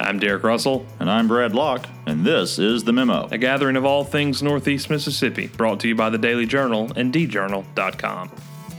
I'm Derek Russell. And I'm Brad Locke, and this is The Memo. A gathering of all things Northeast Mississippi, brought to you by the Daily Journal and djournal.com.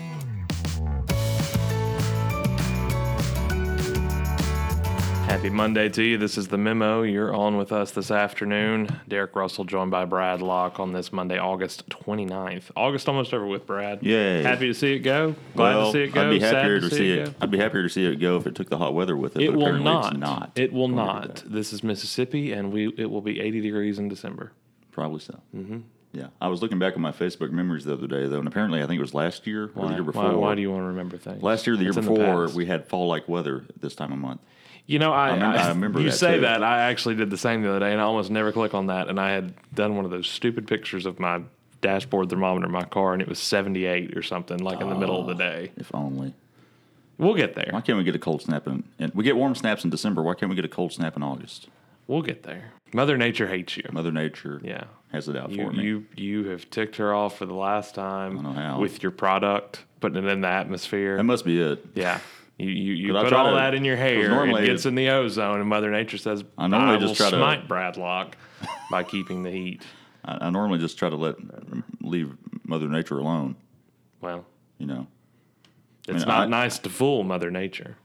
Happy Monday to you. This is The Memo. You're on with us this afternoon. Derek Russell joined by Brad Locke on this Monday, August 29th. August almost over with, Brad. Yay. Happy to see it go? Glad to see it go? I'd be happier Sad to see it. go? I'd be happier to see it go if it took the hot weather with it. It but will apparently not. It's not. It will not. This is Mississippi, and it will be 80 degrees in December. Probably so. Mm-hmm. Yeah. I was looking back at my Facebook memories the other day, though, and apparently I think it was last year or the year before. Why do you want to remember things? Last year, the year It's in before, past. we had fall-like weather at this time of month. You know, I remember you that say too. that. I actually did the same the other day, and I almost never click on that. And I had done one of those stupid pictures of my dashboard thermometer in my car, and it was 78 or something, like in the middle of the day. If only. We'll get there. Why can't we get a cold snap in we get warm snaps in December. Why can't we get a cold snap in August? We'll get there. Mother Nature hates you. Mother Nature has it out for me. You have ticked her off for the last time I don't know how. with your product, putting it in the atmosphere. That must be it. Yeah. You But I put try all to- that in your hair, normally- it gets in the ozone, and Mother Nature says, I normally will just try to- smite Brad Locke by keeping the heat. I normally just try to leave Mother Nature alone, Well, you know. it's mean, not nice to fool Mother Nature.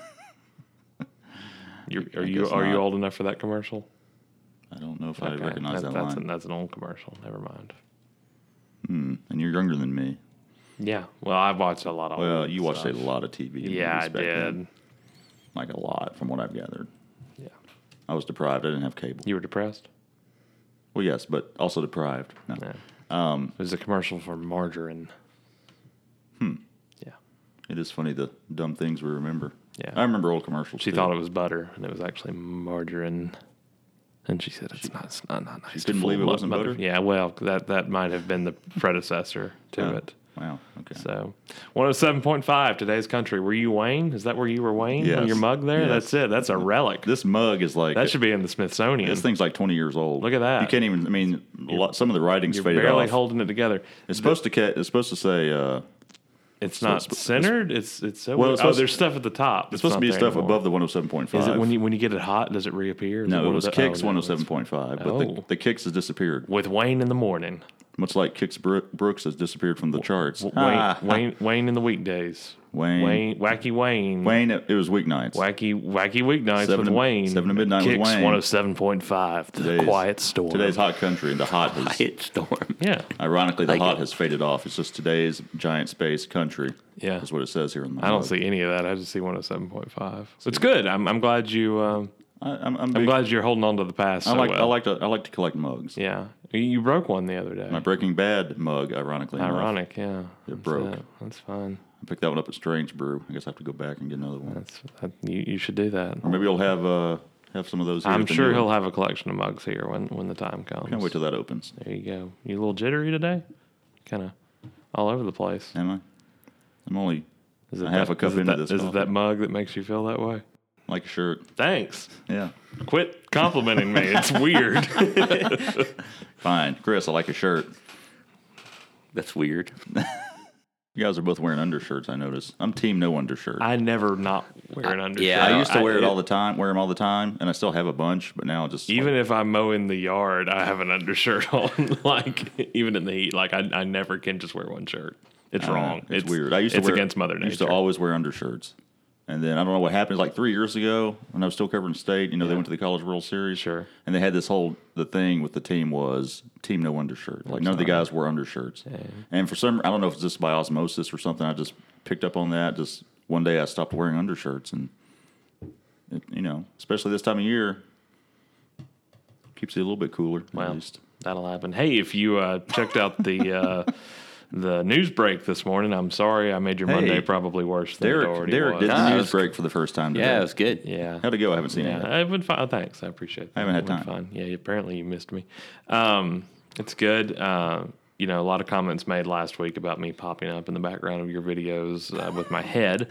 Are you guess not. old enough for that commercial? I don't know if I Okay, recognize that line. that's an old commercial. Never mind. And you're younger than me. Yeah. Well, I've watched a lot of Well, old you watched stuff. a lot of TV. and Yeah, I movies back then. did. Like a lot, from what I've gathered. Yeah. I was deprived. I didn't have cable. You were depressed? Well, yes, but also deprived. No. Yeah. It was a commercial for margarine. Yeah. It is funny the dumb things we remember. Yeah. I remember old commercials. She too. thought it was butter, and it was actually margarine. And she said, it's not nice. She to couldn't fool believe it wasn't butter? Yeah, well, that might have been the predecessor to it. Wow. Okay. So, 107.5, today's country. Were you Wayne? Is that where you were Wayne? Yes. On your mug there? Yes. That's it. That's a relic. This mug is like That should be in the Smithsonian. This thing's like 20 years old. Look at that. You can't even. I mean, some of the writing's You're faded barely off. holding it together. It's supposed to say. It's not it's- centered. It's so Well, weird. it's supposed- there's stuff at the top. It's supposed to be stuff above the 107.5. Is it when you get it hot? Does it reappear? Is No, one it was of the- Kicks no, 107.5, but Oh. the Kicks has disappeared. with Wayne in the morning. Much like Kicks Brooks has disappeared from the charts. Wayne in the weekdays. Wayne. Wacky Wayne. Wayne, it was weeknights. Wacky weeknights 7 with to- Wayne. 7 to midnight with Kicks Wayne. 107.5. The Today's- quiet storm. Today's hot country, and the hot has, Quiet storm. Yeah. ironically, the Like hot it. has faded off. It's just today's giant space country. Yeah. That's what it says here in the I don't mug. see any of that. I just see 107.5. It's good. I'm glad you. I'm I'm glad you're holding on to the past. I so like well. I like to collect mugs. Yeah. You broke one the other day. My Breaking Bad mug, ironically enough, Ironic. Yeah. It broke. That's fine. I picked that one up at Strange Brew. I guess I have to go back and get another one. You should do that. Or maybe you'll have some of those here. I'm at the sure new he'll one. have a collection of mugs here when the time comes. Can't wait till that opens. There you go. You a little jittery today? Kind of all over the place. Am I? I'm only Is it half a cup is it into that- this Is it coffee. that mug that makes you feel that way? like a shirt. Thanks. Yeah. Quit complimenting me. It's weird. Fine. Chris, I like a shirt. That's weird. You guys are both wearing undershirts, I notice. I'm team no undershirt. I never not wear an undershirt. yeah, I used to wear it I- all the time, wear them all the time, and I still have a bunch, but now just Even if I'm mowing the yard, I have an undershirt on. Like, even in the heat, like I never can just wear one shirt. It's wrong. It's weird. I used to it's wear, against Mother Nature. I used to always wear undershirts. And then I don't know what happened. Like 3 years ago, when I was still covering state, they went to the College World Series. Sure. And they had the thing with the team was team no undershirt. Like none of the guys wore undershirts. Yeah. And for some, I don't know if it's just by osmosis or something. I just picked up on that. Just one day I stopped wearing undershirts, and especially this time of year, keeps you a little bit cooler. Well, at least. that'll happen. Hey, if you checked out the news break this morning, I'm sorry I made your Monday probably worse than it already Derek was. did the Ah, news break for the first time today. Yeah, it was good. Yeah. How'd it go? I haven't seen it yet. Yeah, it went fine. Thanks. I appreciate that. I haven't had It went time. Fine. Yeah, apparently you missed me. It's good. A lot of comments made last week about me popping up in the background of your videos with my head.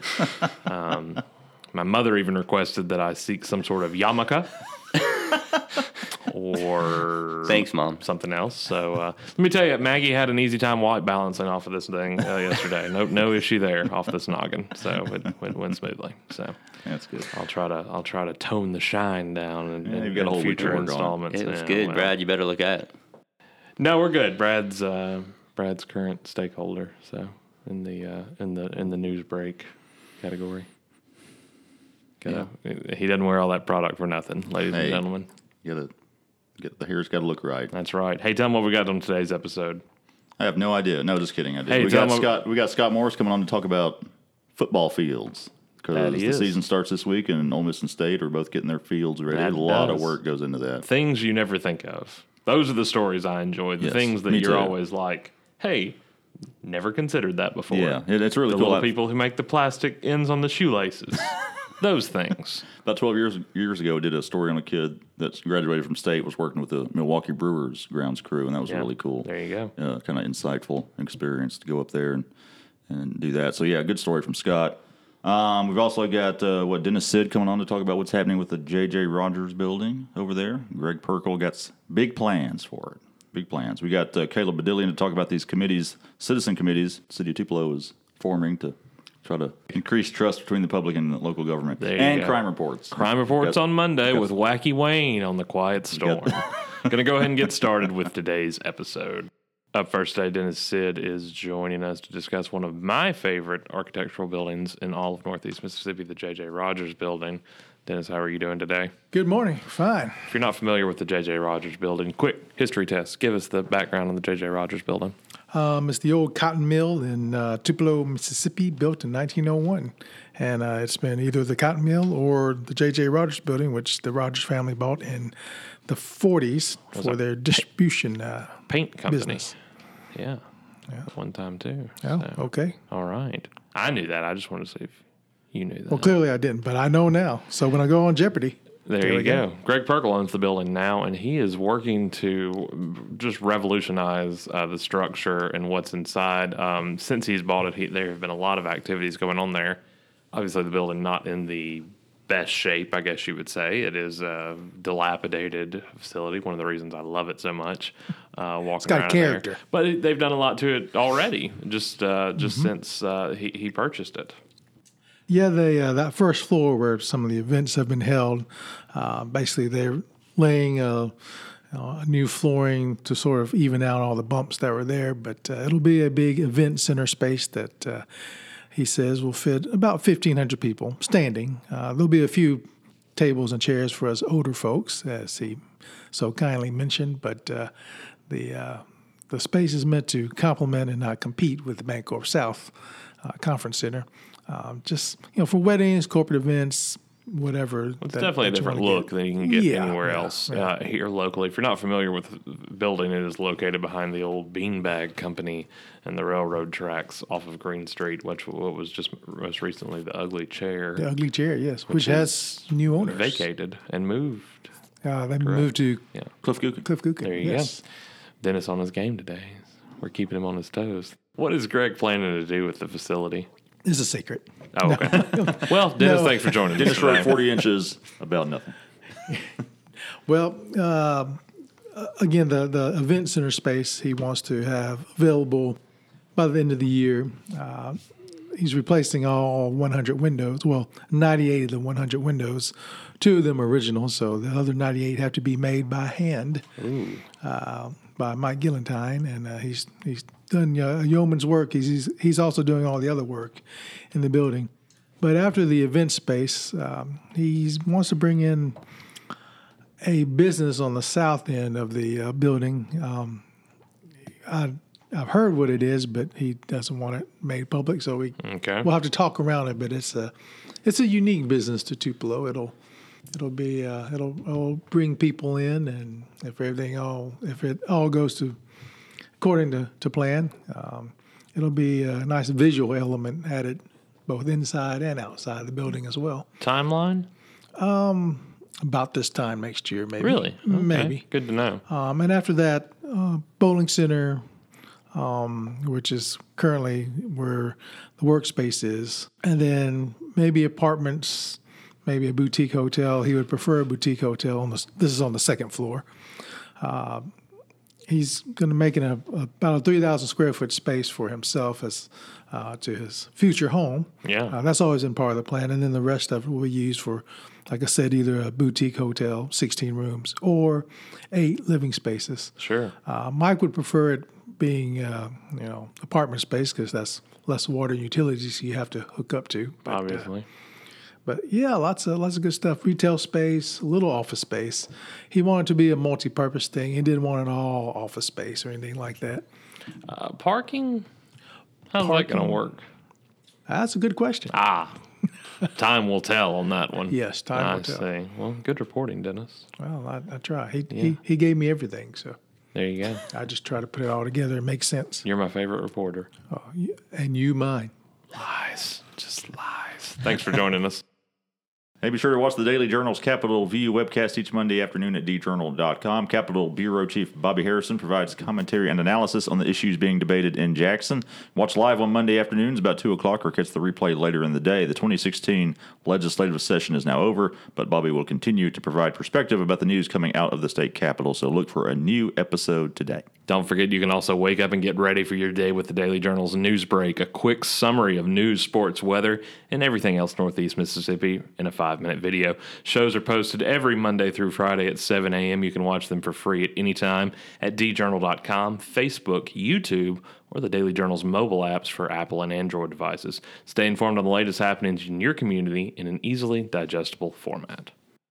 My mother even requested that I seek some sort of yarmulke. or Thanks, Mom. something else. So let me tell you, Maggie had an easy time white balancing off of this thing yesterday. No issue there off this noggin. So it went smoothly. So That's good. I'll try to tone the shine down in you've got a whole week to future work on it. installments. It was Yeah, good, well. Brad. You better look at it. No, we're good. Brad's current stakeholder. So in the news break category. He doesn't wear all that product for nothing, ladies and gentlemen. You gotta get the hair's got to look right. That's right. Hey, tell them what we got on today's episode. I have no idea. No, just kidding. I did. Hey, We got Scott Morris coming on to talk about football fields because the season starts this week, and Ole Miss and State are both getting their fields ready. That A lot does. of work goes into that. Things you never think of. Those are the stories I enjoy. The Yes, things that me you're too. always like, hey, never considered that before. Yeah, it's really The cool. little people who make the plastic ends on the shoelaces. Those things. About 12 years ago, I did a story on a kid that graduated from State, was working with the Milwaukee Brewers grounds crew, and that was Yeah, really cool. there you go. Kind of insightful experience to go up there and do that. So, yeah, good story from Scott. We've also got, Dennis Sid coming on to talk about what's happening with the J.J. Rogers building over there. Greg Perkle got big plans for it. Big plans. We got Caleb Badillion to talk about these committees, citizen committees, City of Tupelo is forming to try to increase trust between the public and the local government. There you And go. crime reports. Crime reports on Monday with Wacky Wayne on the Quiet Storm. Going to go ahead and get started with today's episode. Up first today, Dennis Sid is joining us to discuss one of my favorite architectural buildings in all of Northeast Mississippi, the J.J. Rogers Building. Dennis, how are you doing today? Good morning. Fine. If you're not familiar with the J.J. Rogers Building, quick history test. Give us the background on the J.J. Rogers Building. It's the old cotton mill in Tupelo, Mississippi, built in 1901. And it's been either the cotton mill or the J.J. Rogers Building, which the Rogers family bought in the 40s for their distribution Paint company. business. Yeah. One time, too. Oh, So, okay. All right. I knew that. I just wanted to see if you knew that. Well, clearly I didn't, but I know now. So when I go on Jeopardy, There you we go. Greg Perkle owns the building now, and he is working to just revolutionize the structure and what's inside. Since he's bought it, there have been a lot of activities going on there. Obviously, the building not in the best shape, I guess you would say. It is a dilapidated facility. One of the reasons I love it so much. Walking It's got around character. there. But they've done a lot to it already, just since he purchased it. yeah, that first floor where some of the events have been held, basically they're laying a new flooring to sort of even out all the bumps that were there. But it'll be a big event center space that he says will fit about 1,500 people standing. There'll be a few tables and chairs for us older folks, as he so kindly mentioned. But the space is meant to complement and not compete with the Bancorp South Conference Center. Just for weddings, corporate events, whatever. It's definitely a different look than you can get anywhere else here locally. If you're not familiar with the building, it is located behind the old Beanbag Company and the railroad tracks off of Green Street, what was just most recently the Ugly Chair. The Ugly Chair, yes, which has new owners. Vacated and moved. They moved to Cliff Gookin. Cliff Gookin. There you go. Dennis on his game today. We're keeping him on his toes. What is Greg planning to do with the facility? It's a secret. Oh, okay. Well, Dennis, No. thanks for joining us. Dennis wrote today. 40 inches about nothing. Well, again, the event center space he wants to have available by the end of the year. He's replacing all 100 windows. Well, 98 of the 100 windows. 2 of them are original, so the other 98 have to be made by hand by Mike Gillentine, and he's done yeoman's work. He's also doing all the other work in the building. But after the event space, he wants to bring in a business on the south end of the building. I've heard what it is, but he doesn't want it made public, so we'll have to talk around it. But it's a unique business to Tupelo. It'll bring people in, and if it all goes according to plan, it'll be a nice visual element added both inside and outside the building as well. Timeline? About this time next year, maybe. Really? Okay. Maybe. Good to know. And after that, bowling center, which is currently where the workspace is, and then maybe apartments, maybe a boutique hotel. He would prefer a boutique hotel. This is on the second floor. He's going to make about a 3,000 square foot space for himself as to his future home. Yeah. That's always been part of the plan. And then the rest of it will be used for, like I said, either a boutique hotel, 16 rooms, or 8 living spaces. Sure. Mike would prefer it being, apartment space because that's less water and utilities you have to hook up to. Obviously. But yeah, lots of good stuff. Retail space, a little office space. He wanted to be a multi-purpose thing. He didn't want an all office space or anything like that. Parking? How's that going to work? That's a good question. Time will tell on that one. Yes, time will tell. I see. Well, good reporting, Dennis. Well, I try. He gave me everything, so There you go. I just try to put it all together and make sense. You're my favorite reporter. Oh, and you mine. Lies. Just lies. Thanks for joining us. Hey, be sure to watch the Daily Journal's Capitol View webcast each Monday afternoon at djournal.com. Capitol Bureau Chief Bobby Harrison provides commentary and analysis on the issues being debated in Jackson. Watch live on Monday afternoons about 2 o'clock or catch the replay later in the day. The 2016 legislative session is now over, but Bobby will continue to provide perspective about the news coming out of the state capitol, so look for a new episode today. Don't forget, you can also wake up and get ready for your day with the Daily Journal's News Break, a quick summary of news, sports, weather, and everything else Northeast Mississippi in a 5-minute video. Shows are posted every Monday through Friday at 7 a.m. You can watch them for free at any time at djournal.com, Facebook, YouTube, or the Daily Journal's mobile apps for Apple and Android devices. Stay informed on the latest happenings in your community in an easily digestible format.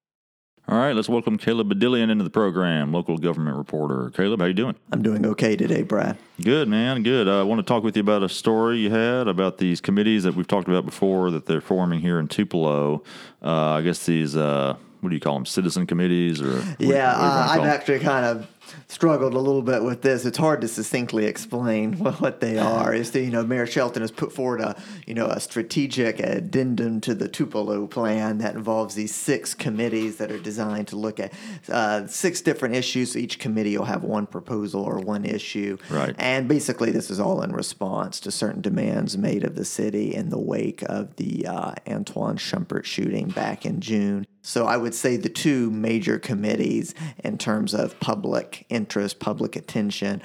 All right, let's welcome Caleb Badillion into the program, local government reporter. Caleb, how you doing? I'm doing okay today, Brad. Good, man, good. I want to talk with you about a story you had about these committees that we've talked about before that they're forming here in Tupelo. I guess these, what do you call them, citizen committees? Or I've actually kind of struggled a little bit with this. It's hard to succinctly explain what they are. Is Mayor Shelton has put forward a strategic addendum to the Tupelo plan that involves these 6 committees that are designed to look at 6 different issues. Each committee will have one proposal or one issue. Right. And basically this is all in response to certain demands made of the city in the wake of the Antoine Shumpert shooting back in June. So I would say the 2 major committees in terms of public interest, public attention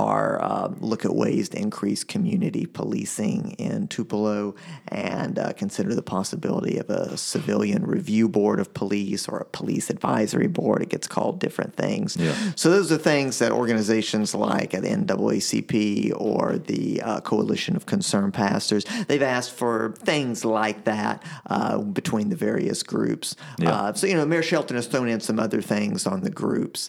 are look at ways to increase community policing in Tupelo and consider the possibility of a civilian review board of police or a police advisory board. It gets called different things. Yeah. So those are things that organizations like the NAACP or the Coalition of Concerned Pastors, they've asked for things like that between the various groups. Yeah. Mayor Shelton has thrown in some other things on the groups.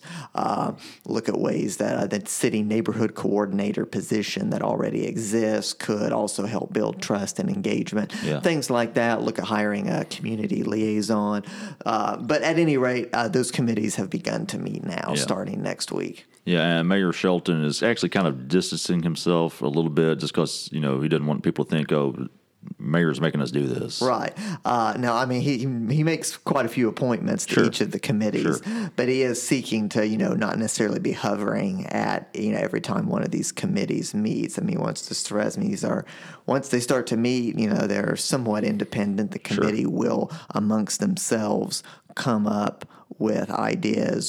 Look at ways that the city neighborhood coordinator position that already exists could also help build trust and engagement. Yeah. Things like that. Look at hiring a community liaison. But at any rate, those committees have begun to meet now, starting next week. Yeah, and Mayor Shelton is actually kind of distancing himself a little bit just because, he doesn't want people to think, mayor's making us do this. Right. Now, I mean, he makes quite a few appointments to each of the committees, but he is seeking to, not necessarily be hovering at, every time one of these committees meets. I mean, he wants to stress, once they start to meet, they're somewhat independent. The committee will, amongst themselves, come up with ideas,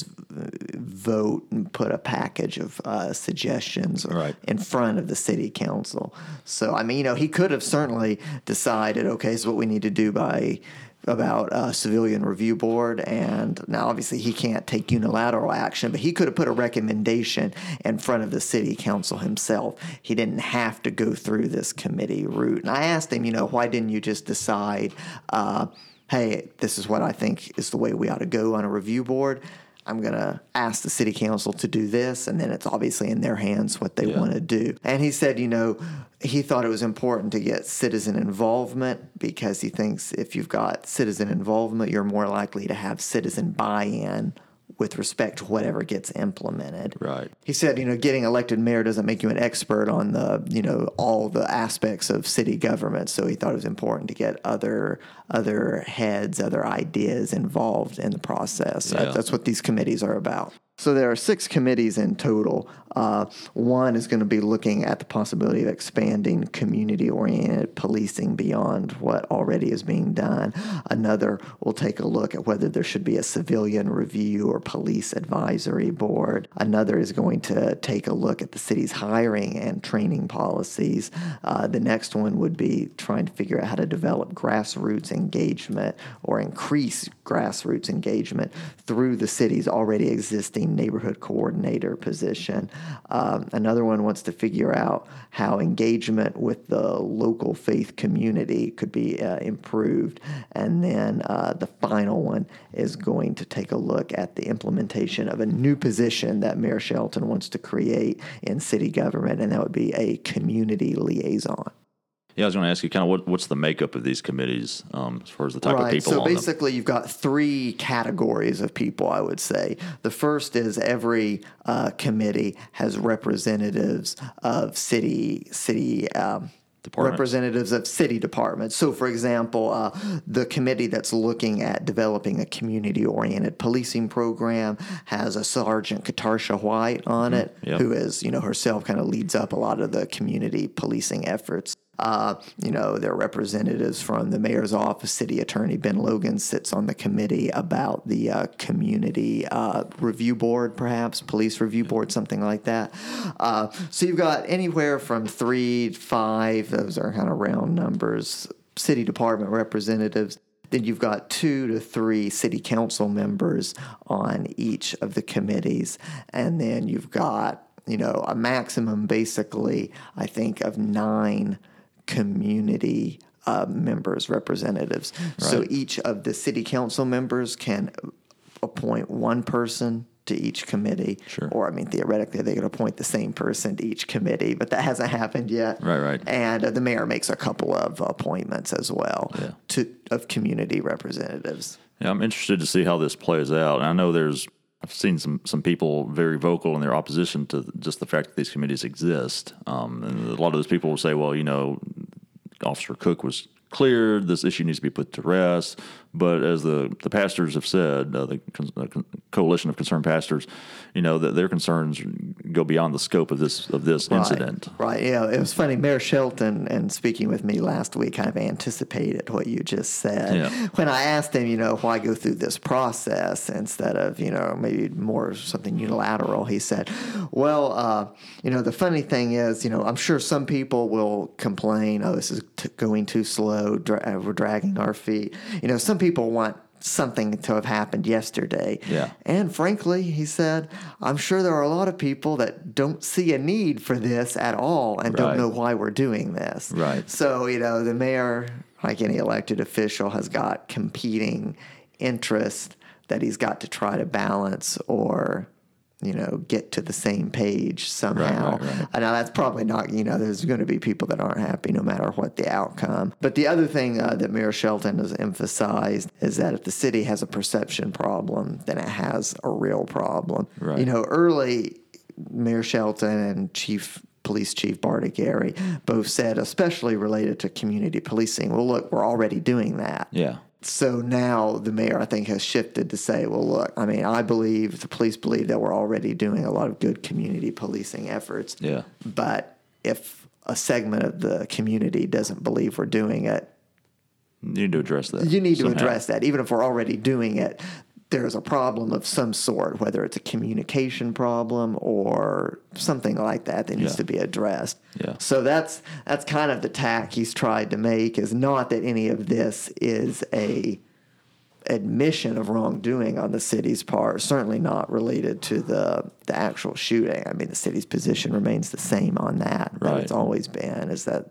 vote, and put a package of suggestions in front of the city council. So, I mean, he could have certainly decided, okay, this is what we need to do about a civilian review board. And now, obviously, he can't take unilateral action, but he could have put a recommendation in front of the city council himself. He didn't have to go through this committee route. And I asked him, why didn't you just decide, hey, this is what I think is the way we ought to go on a review board. I'm going to ask the city council to do this, and then it's obviously in their hands what they want to do. And he said, he thought it was important to get citizen involvement because he thinks if you've got citizen involvement, you're more likely to have citizen buy-in with respect to whatever gets implemented. Right. He said, getting elected mayor doesn't make you an expert on the, all the aspects of city government. So he thought it was important to get other heads, other ideas involved in the process. Yeah. That's what these committees are about. So there are 6 committees in total. One is going to be looking at the possibility of expanding community-oriented policing beyond what already is being done. Another will take a look at whether there should be a civilian review or police advisory board. Another is going to take a look at the city's hiring and training policies. The next one would be trying to figure out how to develop grassroots engagement or increase grassroots engagement through the city's already existing neighborhood coordinator position. Another one wants to figure out how engagement with the local faith community could be improved. And then the final one is going to take a look at the implementation of a new position that Mayor Shelton wants to create in city government, and that would be a community liaison. Yeah, I was going to ask you kind of what's the makeup of these committees as far as the type of people so on them? basically you've got 3 categories of people, I would say. The first is every committee has representatives of city representatives of city departments. So, for example, the committee that's looking at developing a community-oriented policing program has a Sergeant Katarsha White on it, who is, herself kind of leads up a lot of the community policing efforts. There are representatives from the mayor's office. City Attorney Ben Logan sits on the committee about the community review board, perhaps, police review board, something like that. So you've got anywhere from 3 to 5, those are kind of round numbers, city department representatives. Then you've got 2 to 3 city council members on each of the committees. And then you've got, a maximum, basically, I think, of 9 community members, representatives. Right. So each of the city council members can appoint one person to each committee. Sure. Or, theoretically, they could appoint the same person to each committee, but that hasn't happened yet. Right. And the mayor makes a couple of appointments as well of community representatives. Yeah, I'm interested to see how this plays out. And I know I've seen some people very vocal in their opposition to just the fact that these committees exist. And a lot of those people will say, well, Officer Cook was cleared, this issue needs to be put to rest. But as the pastors have said, the Coalition of Concerned Pastors, that their concerns go beyond the scope of this incident. Right. Yeah, it was funny. Mayor Shelton, and speaking with me last week, kind of anticipated what you just said. Yeah. When I asked him, why go through this process instead of, maybe more something unilateral, he said, well, the funny thing is, I'm sure some people will complain, this is going too slow, we're dragging our feet. Some people want something to have happened yesterday. Yeah. And frankly, he said, I'm sure there are a lot of people that don't see a need for this at all and don't know why we're doing this. Right. So, the mayor, like any elected official, has got competing interests that he's got to try to balance or get to the same page somehow. Right. Now, that's probably not, there's going to be people that aren't happy no matter what the outcome. But the other thing that Mayor Shelton has emphasized is that if the city has a perception problem, then it has a real problem. Right. Early, Mayor Shelton and Police Chief Barda Gary both said, especially related to community policing, well, look, we're already doing that. Yeah. So now the mayor, I think, has shifted to say, well, look, I believe, the police believe that we're already doing a lot of good community policing efforts. Yeah. But if a segment of the community doesn't believe we're doing it, you need to address that. You need to address that. Even if we're already doing it, there's a problem of some sort, whether it's a communication problem or something like that needs to be addressed. Yeah. So that's kind of the tack he's tried to make, is not that any of this is a admission of wrongdoing on the city's part, certainly not related to the actual shooting. The city's position remains the same on that. Right. That it's always been, is that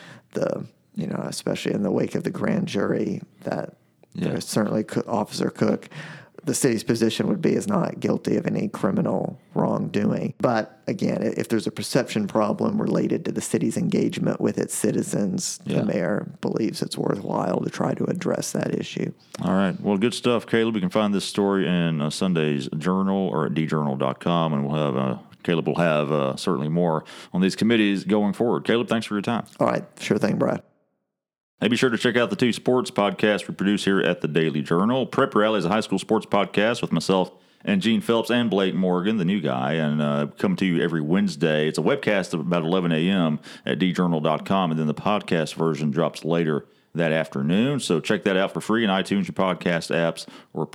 especially in the wake of the grand jury, that certainly Officer Cook, the city's position would be, is not guilty of any criminal wrongdoing. But again, if there's a perception problem related to the city's engagement with its citizens, the mayor believes it's worthwhile to try to address that issue. All right. Well, good stuff, Caleb. You can find this story in Sunday's Journal or at djournal.com, and we'll have Caleb will have certainly more on these committees going forward. Caleb, thanks for your time. All right. Sure thing, Brad. Hey, be sure to check out the 2 sports podcasts we produce here at the Daily Journal. Prep Rally is a high school sports podcast with myself and Gene Phelps and Blake Morgan, the new guy, and come to you every Wednesday. It's a webcast of about 11 a.m. at djournal.com, and then the podcast version drops later that afternoon. So check that out for free in iTunes, your podcast apps, or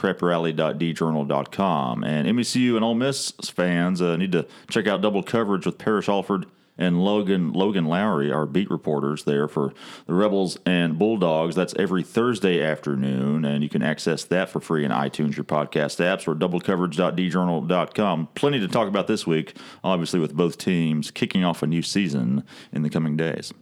preprally.djournal.com. And MECU and Ole Miss fans need to check out double coverage with Parrish Alford and Logan Lowry, our beat reporters there for the Rebels and Bulldogs. That's every Thursday afternoon, and you can access that for free in iTunes, your podcast apps, or doublecoverage.djournal.com. Plenty to talk about this week, obviously, with both teams kicking off a new season in the coming days.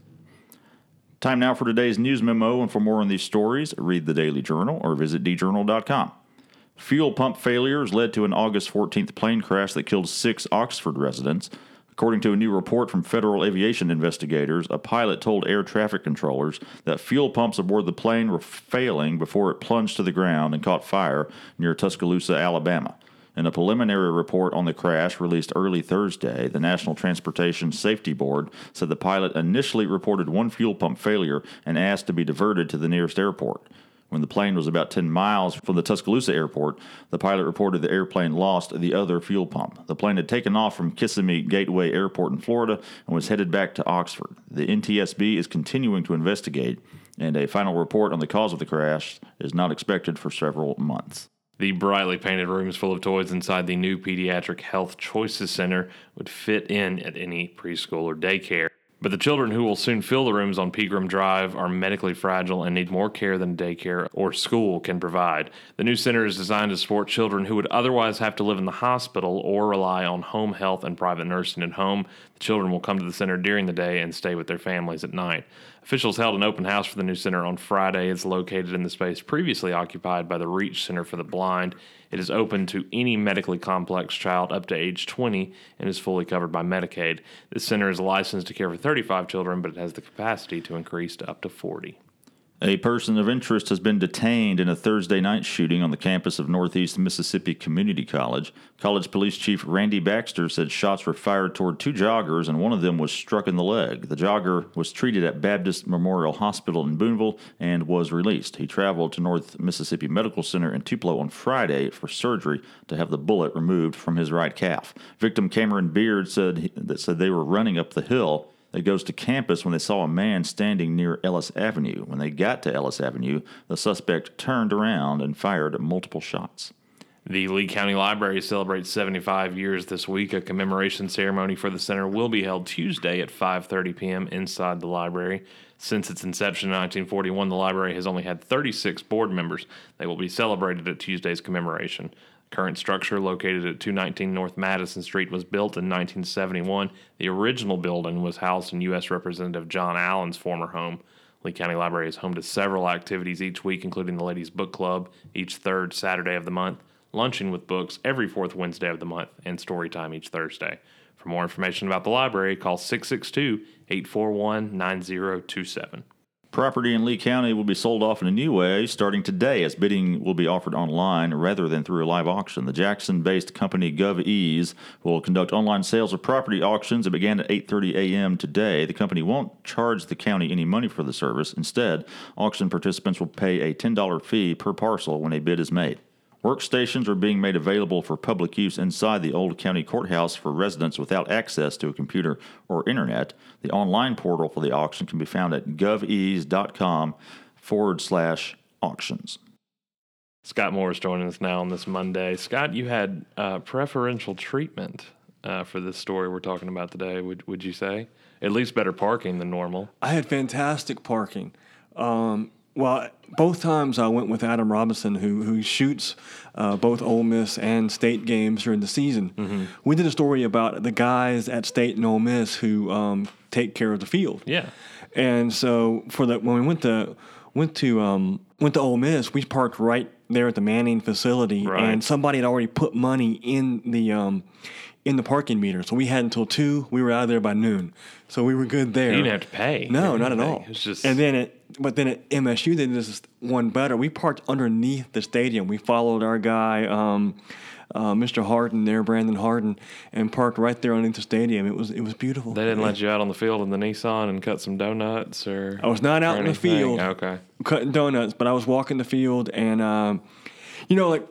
Time now for today's news memo, and for more on these stories, read the Daily Journal or visit djournal.com. Fuel pump failures led to an August 14th plane crash that killed 6 Oxford residents. According to a new report from federal aviation investigators, a pilot told air traffic controllers that fuel pumps aboard the plane were failing before it plunged to the ground and caught fire near Tuscaloosa, Alabama. In a preliminary report on the crash released early Thursday, the National Transportation Safety Board said the pilot initially reported one fuel pump failure and asked to be diverted to the nearest airport. When the plane was about 10 miles from the Tuscaloosa airport, the pilot reported the airplane lost the other fuel pump. The plane had taken off from Kissimmee Gateway Airport in Florida and was headed back to Oxford. The NTSB is continuing to investigate, and a final report on the cause of the crash is not expected for several months. The brightly painted rooms full of toys inside the new Pediatric Health Choices Center would fit in at any preschool or daycare. But the children who will soon fill the rooms on Pegram Drive are medically fragile and need more care than daycare or school can provide. The new center is designed to support children who would otherwise have to live in the hospital or rely on home health and private nursing at home. The children will come to the center during the day and stay with their families at night. Officials held an open house for the new center on Friday. It's located in the space previously occupied by the Reach Center for the Blind. It is open to any medically complex child up to age 20 and is fully covered by Medicaid. This center is licensed to care for 35 children, but it has the capacity to increase to up to 40. A person of interest has been detained in a Thursday night shooting on the campus of Northeast Mississippi Community College. College Police Chief Randy Baxter said shots were fired toward 2 joggers and one of them was struck in the leg. The jogger was treated at Baptist Memorial Hospital in Boonville and was released. He traveled to North Mississippi Medical Center in Tupelo on Friday for surgery to have the bullet removed from his right calf. Victim Cameron Beard said they were running up the hill that goes to campus when they saw a man standing near Ellis Avenue. When they got to Ellis Avenue, the suspect turned around and fired multiple shots. The Lee County Library celebrates 75 years this week. A commemoration ceremony for the center will be held Tuesday at 5:30 p.m. inside the library. Since its inception in 1941, the library has only had 36 board members. They will be celebrated at Tuesday's commemoration. Current structure, located at 219 North Madison Street, was built in 1971. The original building was housed in U.S. Representative John Allen's former home. Lee County Library is home to several activities each week, including the Ladies' Book Club each third Saturday of the month, lunching with books every fourth Wednesday of the month, and story time each Thursday. For more information about the library, call 662-841-9027. Property in Lee County will be sold off in a new way starting today, as bidding will be offered online rather than through a live auction. The Jackson-based company GovEase will conduct online sales of property auctions. It began at 8:30 a.m. today. The company won't charge the county any money for the service. Instead, auction participants will pay a $10 fee per parcel when a bid is made. Workstations are being made available for public use inside the old county courthouse for residents without access to a computer or internet. The online portal for the auction can be found at govease.com/auctions. Scott Moore is joining us now on this Monday. Scott, you had preferential treatment for this story we're talking about today, would you say? At least better parking than normal. I had fantastic parking. Well, both times I went with Adam Robinson, who shoots both Ole Miss and State games during the season. Mm-hmm. We did a story about the guys at State and Ole Miss who take care of the field. Yeah, and so when we went to Ole Miss, we parked right there at the Manning facility, right. And somebody had already put money in the parking meter, so we had until 2. We were out of there by noon, so we were good there. You didn't have to pay. No, not at all. It's just But then at MSU, they did this one better. We parked underneath the stadium. We followed our guy, Mr. Harden there, Brandon Harden, and parked right there underneath the stadium. It was beautiful. They didn't let you out on the field in the Nissan and cut some donuts or? I was not out in the field okay. cutting donuts, but I was walking the field and,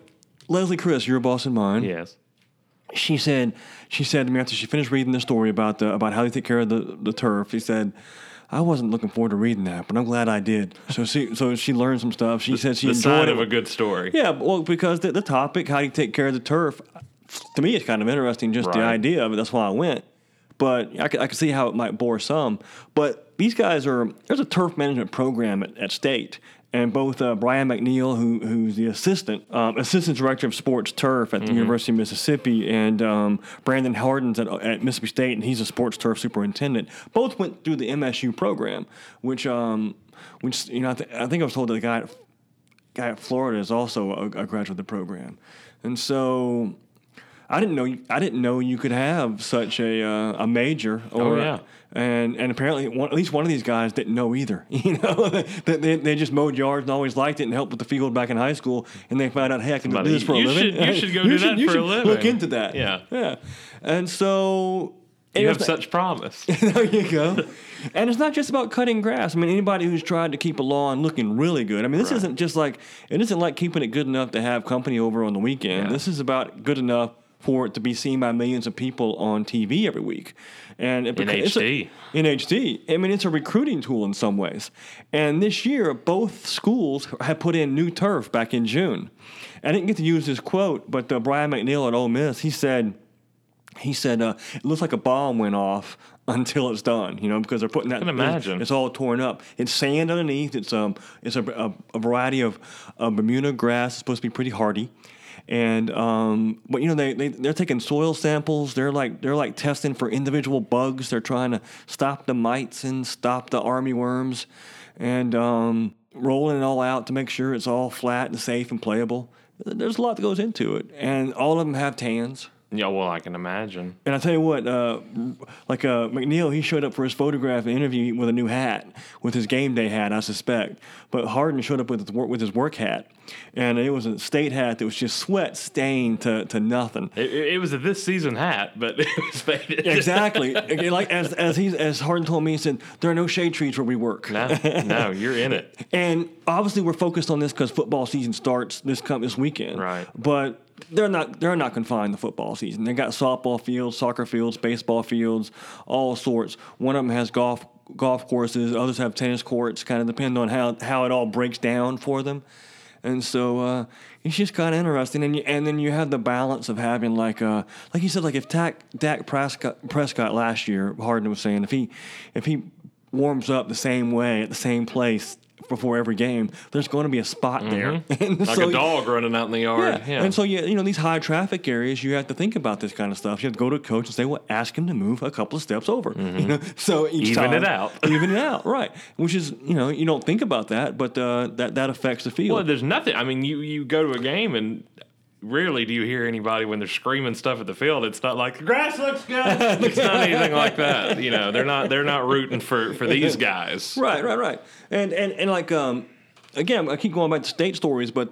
Leslie Chris, your boss and mine. Yes. She said to me after she finished reading the story about how they take care of the turf. She said, I wasn't looking forward to reading that, but I'm glad I did. So she learned some stuff. She said she enjoyed it. Of a good story. Yeah, well, because the topic, how do you take care of the turf, to me it's kind of interesting, just the idea of it. That's why I went. But I could see how it might bore some. But these guys there's a turf management program at State. And both Brian McNeil, who's the assistant director of sports turf at the University of Mississippi, and Brandon Hardens at Mississippi State, and he's a sports turf superintendent. Both went through the MSU program, which I think I was told that the guy at Florida is also a graduate of the program, and so I didn't know you could have such a major. And apparently, at least one of these guys didn't know either. They just mowed yards and always liked it and helped with the field back in high school. And they found out, hey, I can do this for a living. You should go do that for a living. Look into that. Yeah. And so you have such promise. There you go. And it's not just about cutting grass. I mean, anybody who's tried to keep a lawn looking really good. I mean, this isn't just like keeping it good enough to have company over on the weekend. Yeah. This is about good enough for it to be seen by millions of people on TV every week. And in HD. In HD. I mean, it's a recruiting tool in some ways. And this year, both schools have put in new turf back in June. I didn't get to use this quote, but Brian McNeil at Ole Miss, he said, it looks like a bomb went off until it's done, because they're putting that. I can imagine. It's all torn up. It's sand underneath. It's a variety of Bermuda grass. It's supposed to be pretty hardy. And but they're taking soil samples. They're like testing for individual bugs. They're trying to stop the mites and stop the armyworms, and rolling it all out to make sure it's all flat and safe and playable. There's a lot that goes into it, and all of them have tans. Yeah, well, I can imagine. And I tell you what, McNeil, he showed up for his photograph and interview with a new hat, with his game day hat, I suspect. But Harden showed up with his work hat, and it was a State hat that was just sweat stained to nothing. It was a this season hat, but it was faded. Exactly. Like as Harden told me, he said there are no shade trees where we work. No, you're in it. And obviously we're focused on this because football season starts this weekend. Right. But they're not confined to football season. They got softball fields, soccer fields, baseball fields, all sorts. One of them has golf courses. Others have tennis courts. Kind of depend on how it all breaks down for them. And so it's just kind of interesting. And then you have the balance of having like you said, like if Dak Prescott last year, Harden was saying, if he warms up the same way at the same place before every game, there's going to be a spot there. And like a dog running out in the yard. Yeah. And so, these high traffic areas, you have to think about this kind of stuff. You have to go to a coach and say, well, ask him to move a couple of steps over. So each even time, it out. Even it out, right. Which is, you don't think about that, but that affects the field. Well, there's nothing. I mean, you go to a game and rarely do you hear anybody when they're screaming stuff at the field. It's not like the grass looks good. It's not anything like that. They're not rooting for these guys. Right. And like again, I keep going back to State stories, but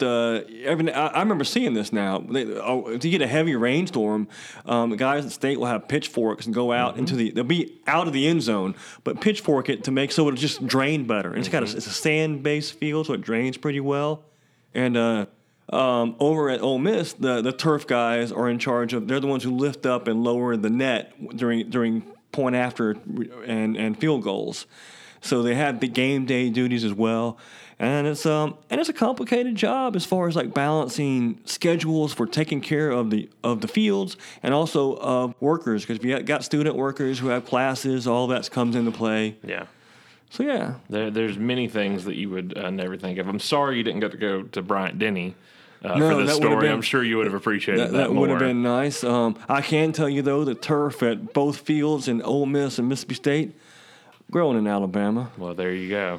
I remember seeing this now. If you get a heavy rainstorm, guys at State will have pitchforks and go out they'll be out of the end zone, but pitchfork it to make so it'll just drain better. And it's a sand-based field, so it drains pretty well. And over at Ole Miss, the turf guys are in charge of. They're the ones who lift up and lower the net during point after and field goals. So they have the game day duties as well, and it's a complicated job as far as like balancing schedules for taking care of the fields and also of workers, because if you got student workers who have classes, all that comes into play. Yeah. So yeah, there's many things that you would never think of. I'm sorry you didn't get to go to Bryant Denny. No, for this story, I'm sure you would have appreciated that more. That would have been nice. I can tell you, though, the turf at both fields in Ole Miss and Mississippi State, growing in Alabama. Well, there you go.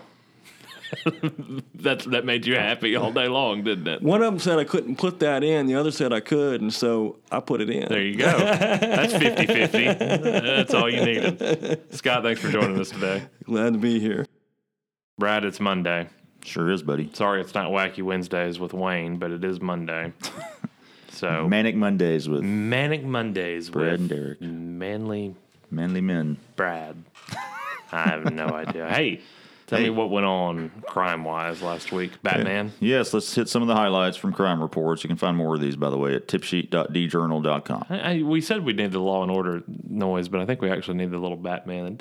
That made you happy all day long, didn't it? One of them said I couldn't put that in. The other said I could, and so I put it in. There you go. That's 50-50. That's all you needed. Scott, thanks for joining us today. Glad to be here. Brad, it's Monday. Sure is, buddy. Sorry it's not Wacky Wednesdays with Wayne, but it is Monday. So Manic Mondays with Brad and Derek. Manly men. Brad. I have no idea. Hey, Tell me what went on crime-wise last week. Batman? Yes, let's hit some of the highlights from crime reports. You can find more of these, by the way, at tipsheet.djournal.com. We said we needed the Law and Order noise, but I think we actually need the little Batman.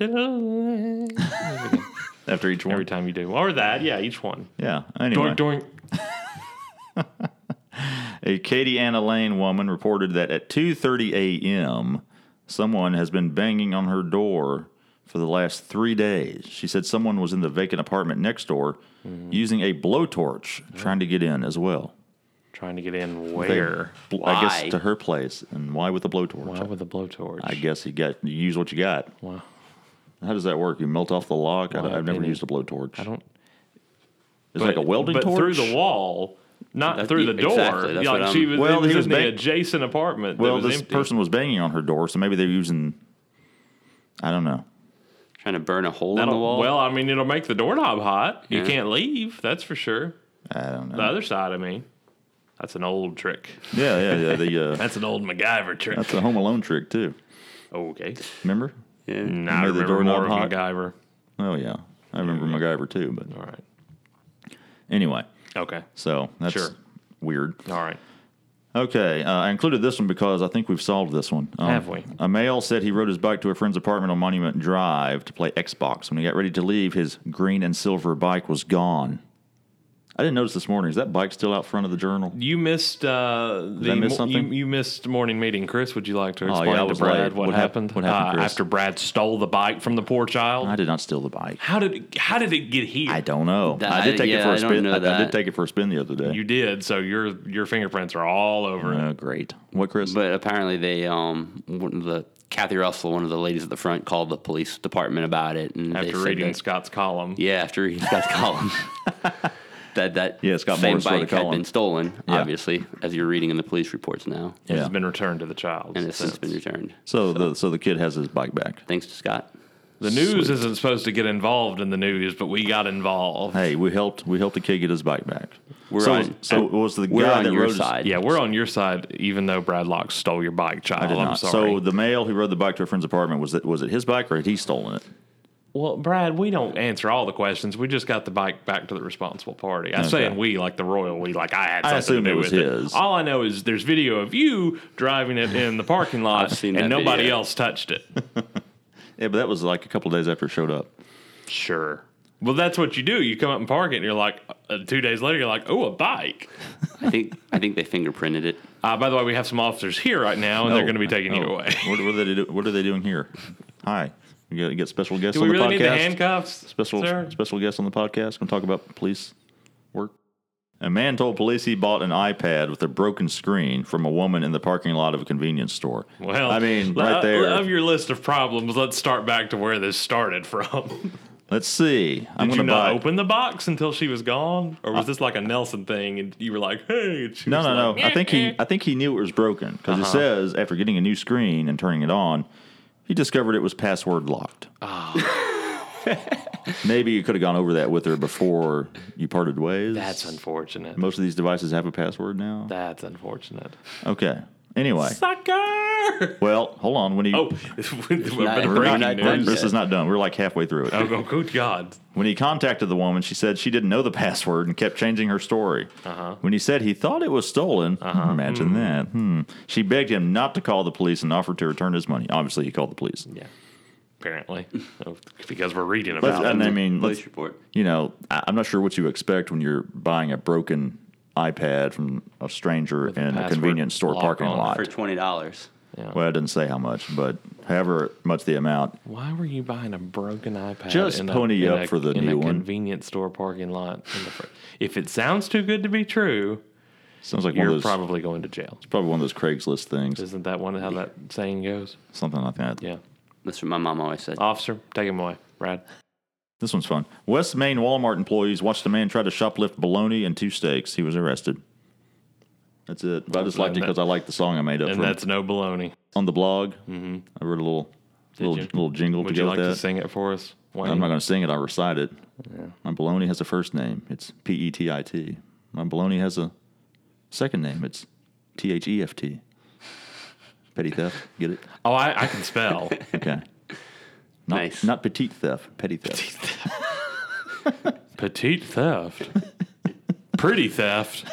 After each one? Every time you do. Or that, yeah, each one. Yeah, anyway. Doink, doink. A Katie Anna Lane woman reported that at 2:30 a.m., someone has been banging on her door for the last 3 days. She said someone was in the vacant apartment next door using a blowtorch trying to get in as well. Trying to get in where? I guess to her place. And why with a blowtorch? Why with a blowtorch? I guess you use what you got. Wow. How does that work? You melt off the lock? Well, I've never used a blowtorch. I don't. It's like a welding but torch? through the wall, not through the door. Exactly, that's what she was, Well, it was he was in the adjacent apartment. Well, that was this empty. person was banging on her door, so maybe they're using, I don't know. Trying to burn a hole in the wall. Well, I mean, it'll make the doorknob hot. You can't leave, that's for sure. I don't know. The other side, I mean, that's an old trick. Yeah. That's an old MacGyver trick. That's a Home Alone trick, too. Okay. Remember? yeah. I made the remember doorknob more of hot? MacGyver. Oh, yeah. I remember MacGyver, too. But All right. anyway, Okay. so that's Sure. weird. All right. Okay, I included this one because I think we've solved this one. Have we? A male said he rode his bike to a friend's apartment on Monument Drive to play Xbox. When he got ready to leave, his green and silver bike was gone. I didn't notice this morning. Is that bike still out front of the Journal? You missed I miss something? You missed morning meeting, Chris. Would you like to Oh, explain yeah, I to was Brad late. what happened? What happened, Chris? After Brad stole the bike from the poor child? I did not steal the bike. How did it get here? I don't know. That- I did take it for I a don't spin. know I that. did take it for a spin the other day. You did, so your fingerprints are all over it. Great. What, Chris? But apparently Kathy Russell, one of the ladies at the front, called the police department about it. And they After said reading that- Scott's column. Yeah, after reading Scott's column. That Yeah, Scott same Morris wrote a bike had column. been stolen, Yeah. obviously, as you're reading in the police reports now. It Yeah. has been returned to the child. And it's since been returned. So the kid has his bike back. Thanks to Scott. The news isn't supposed to get involved in the news, but we got involved. Hey, we helped the kid get his bike back. We're so on- was the We're guy on that your rode his- side. Yeah, we're on your side, even though Brad Locke stole your bike, child. I did I'm not. sorry. So the male who rode the bike to a friend's apartment, was it his bike or had he stolen it? Well, Brad, we don't answer all the questions. We just got the bike back to the responsible party. I'm Okay. saying we, like the royal we, like I had something assume to do it was with his. it. All I know is there's video of you driving it in the parking lot, I've seen and that nobody video. else touched it. Yeah, but that was like a couple days after it showed up. Sure. Well, that's what you do. You come up and park it, and you're like, 2 days later, you're like, oh, a bike. I think they fingerprinted it. By the way, we have some officers here right now, and they're going to be taking you away. What are they doing here? Hi, you get special guests Do on we the really podcast. need the handcuffs, sir? Special guests on the podcast. Going to talk about police work. A man told police he bought an iPad with a broken screen from a woman in the parking lot of a convenience store. Well, I mean, right there. Of your list of problems, let's start back to where this started from. Let's see. I'm Did going you to not buy. open the box until she was gone, or was this like a Nelson thing, and you were like, "Hey"? And she was No. like, I think he knew it was broken because Uh-huh. it says after getting a new screen and turning it on, he discovered it was password locked. Maybe you could have gone over that with her before you parted ways. That's unfortunate. Most of these devices have a password now. That's unfortunate. Okay. Anyway, Sucker! well, hold on. When he Oh, we're not- breaking we're not news. done this yet. is not done. We're like halfway through it. Oh, good God. When he contacted the woman, she said she didn't know the password and kept changing her story. When he said he thought it was stolen, imagine that. She begged him not to call the police and offered to return his money. Obviously, he called the police. Yeah, apparently. Because we're reading Let's- about and it. I mean, Police let's- report. I'm not sure what you expect when you're buying a broken iPad from a stranger a in a password convenience store lock parking on it lot. For $20. Yeah. Well, it doesn't say how much, but however much the amount. Why were you buying a broken iPad? Just pony up for the in new a one. convenience store parking lot. If it sounds too good to be true, Sounds like one you're of those. probably going to jail. Probably one of those Craigslist things, Isn't that how that saying goes? something like that. Yeah. That's what my mom always said. Officer, take him away. Brad. This one's fun. West Main Walmart employees watched a man try to shoplift bologna and 2 steaks. He was arrested. That's it. But I just liked it because I liked the song I made up And for him. that's no baloney. On the blog. Mm-hmm. I wrote a little you? jingle Would to you go like with to that. sing it for us, Wayne? I'm not going to sing it. I'll recite it. My bologna has a first name. It's P-E-T-I-T. My bologna has a second name. It's T-H-E-F-T. Petty theft. Get it? Oh, I can spell. Okay. Nice. Not petite theft. Petty theft. Petite theft. Pretty theft.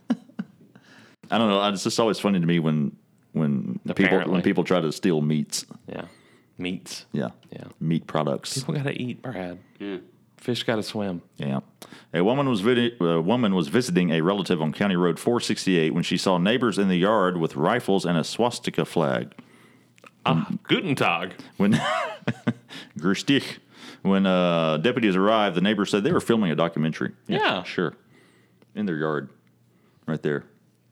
I don't know. It's just always funny to me when people try to steal meats. Yeah. Meats. Yeah. Yeah. Meat products. People got to eat, Brad. Yeah. Fish got to swim. Yeah. A woman was visiting a relative on County Road 468 when she saw neighbors in the yard with rifles and a swastika flag. Guten Tag. When Grüß dich. When deputies arrived, the neighbors said they were filming a documentary. Yeah. Sure. In their yard. Right there.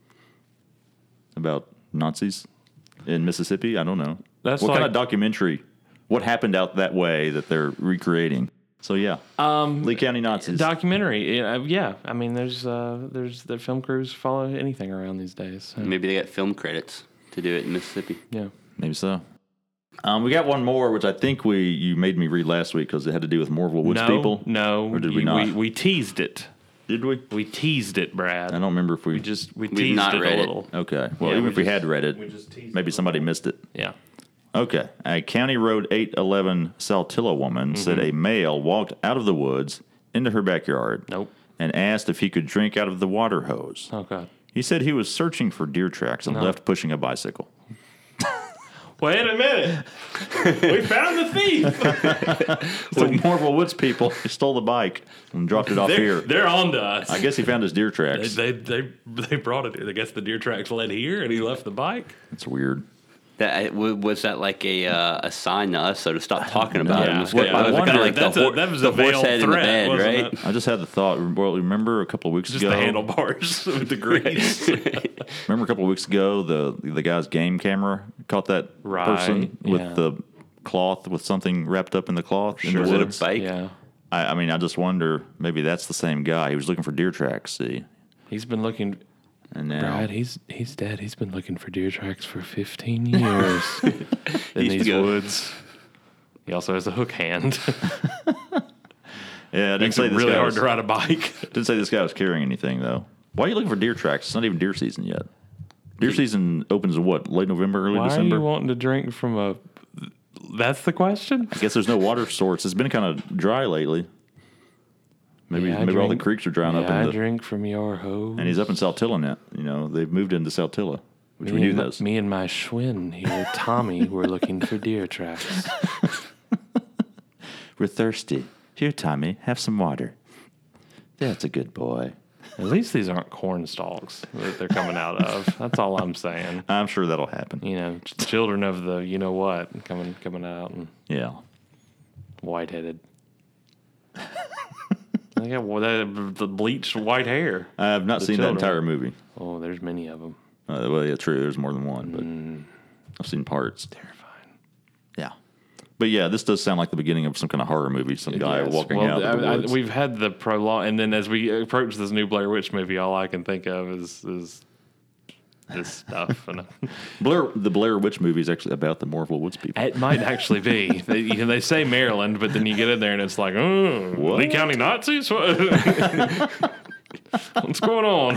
About Nazis in Mississippi? I don't know. That's what like, kind of documentary? What happened out that way that they're recreating? So yeah, Lee County Nazis documentary. Yeah, I mean, there's the film crews follow anything around these days. So. Maybe they got film credits to do it in Mississippi. Yeah, maybe so. We got one more, which I think you made me read last week because it had to do with Morville Woods people. No, or did we not? We teased it. Did we? We teased it, Brad. I don't remember if we teased not it read a it. little. Okay. Well, even if we had read it, maybe somebody missed it. Yeah. Okay. A County Road 811 Saltillo woman said a male walked out of the woods into her backyard. Nope. And asked if he could drink out of the water hose. Oh, God. He said he was searching for deer tracks and left pushing a bicycle. Wait a minute. We found the thief. So Morville Woods people stole the bike and dropped it off here. They're on to us. I guess he found his deer tracks. They brought it here. I guess the deer tracks led here, and he left the bike. That's weird. Was that like a sign to us, so to stop talking about Yeah. him? Was Well, kind of like that was a the horse veiled head in the threat, bed, wasn't right? it? I just had the thought. Well, remember a couple of weeks Just ago? the handlebars with the grease. Remember a couple of weeks ago, the guy's game camera caught that person with the cloth with something wrapped up in the cloth in the Was it a woods. bike? Yeah. I mean, I just wonder maybe that's the same guy. He was looking for deer tracks. See, He's been looking. and now Brad, he's dead. He's been looking for deer tracks for 15 years in these woods. He also has a hook hand. yeah, I didn't Makes say it this really guy hard was, to ride a bike. Didn't say this guy was carrying anything though. Why are you looking for deer tracks? It's not even deer season yet. Deer season opens in what? Late November, early Why December. are you wanting to drink from a? That's the question. I guess there's no water source. It's been kind of dry lately. Maybe Yeah, I all the drink- creeks are drying up. I drink from your hose. And he's up in Saltillo now. You know, they've moved into Saltillo, which we knew this. Me and my Schwinn here, Tommy, were looking for deer tracks. We're thirsty. Here, Tommy, have some water. That's a good boy. At least these aren't corn stalks that they're coming out of. That's all I'm saying. I'm sure that'll happen. You know, children of the you know what coming out and Yeah. white-headed. They got the bleached white hair. I have not seen children. that entire movie. Oh, there's many of them. Well, yeah, true. There's more than one, but I've seen parts. Terrifying. Yeah. But yeah, this does sound like the beginning of some kind of horror movie. Some guy Yes. walking Well, out of the woods. we've had the prologue, and then as we approach this new Blair Witch movie, all I can think of is this stuff. And The Blair Witch movie is actually about the Morville Woods people. it might actually be. They say Maryland, but then you get in there and it's like, oh, What? Lee County Nazis? What's going on?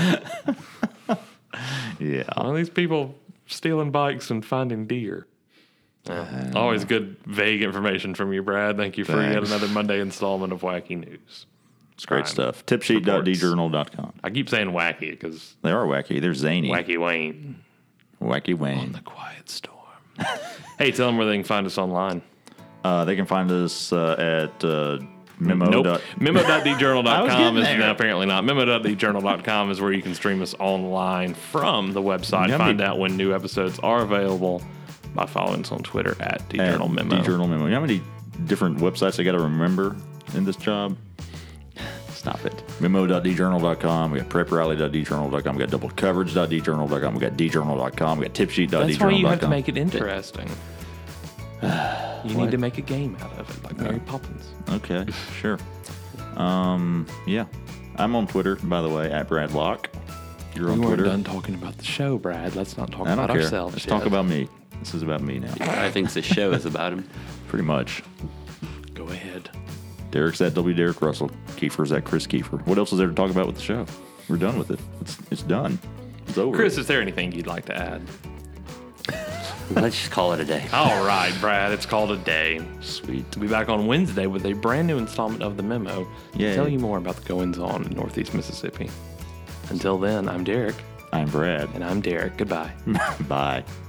Yeah. All these people stealing bikes and finding deer. Always good, vague information from you, Brad. Thank you for yet Thanks. another Monday installment of Wacky News. It's great stuff. Tipsheet.djournal.com. I keep saying wacky because They are wacky. They're zany. Wacky Wayne. Wacky Wayne. The Quiet Storm. Hey, tell them where they can find us online. They can find us at memo. Nope. Memo.djournal.com I was getting is there. no, apparently not. Memo.djournal.com is where you can stream us online from the website. Yummy. Find out when new episodes are available by following us on Twitter at djournalmemo. DJournal Memo. You know how many different websites I got to remember in this job? Stop it. Memo.djournal.com. We got prepperalley.djournal.com. We got doublecoverage.djournal.com. We got djournal.com. We got tipsheet.djournal.com. That's why you have to make it interesting. You need to make a game out of it, like Mary Poppins. Okay, sure. Yeah. I'm on Twitter, by the way, at Brad Locke. You're on We weren't Twitter. done talking about the show, Brad. Let's not talk I don't about care. ourselves. Let's yet. talk about me. This is about me now. I think the show is about him. Pretty much. Go ahead. Derek's at W. Derek Russell. Kiefer's at Chris Kiefer. What else is there to talk about with the show? We're done with it. It's done. It's over. Chris, is there anything you'd like to add? Let's just call it a day. All right, Brad, it's called a day. Sweet. We'll be back on Wednesday with a brand new installment of The Memo to Yay. tell you more about the goings-on in Northeast Mississippi. Until then, I'm Derek. I'm Brad. And I'm Derek. Goodbye. Bye.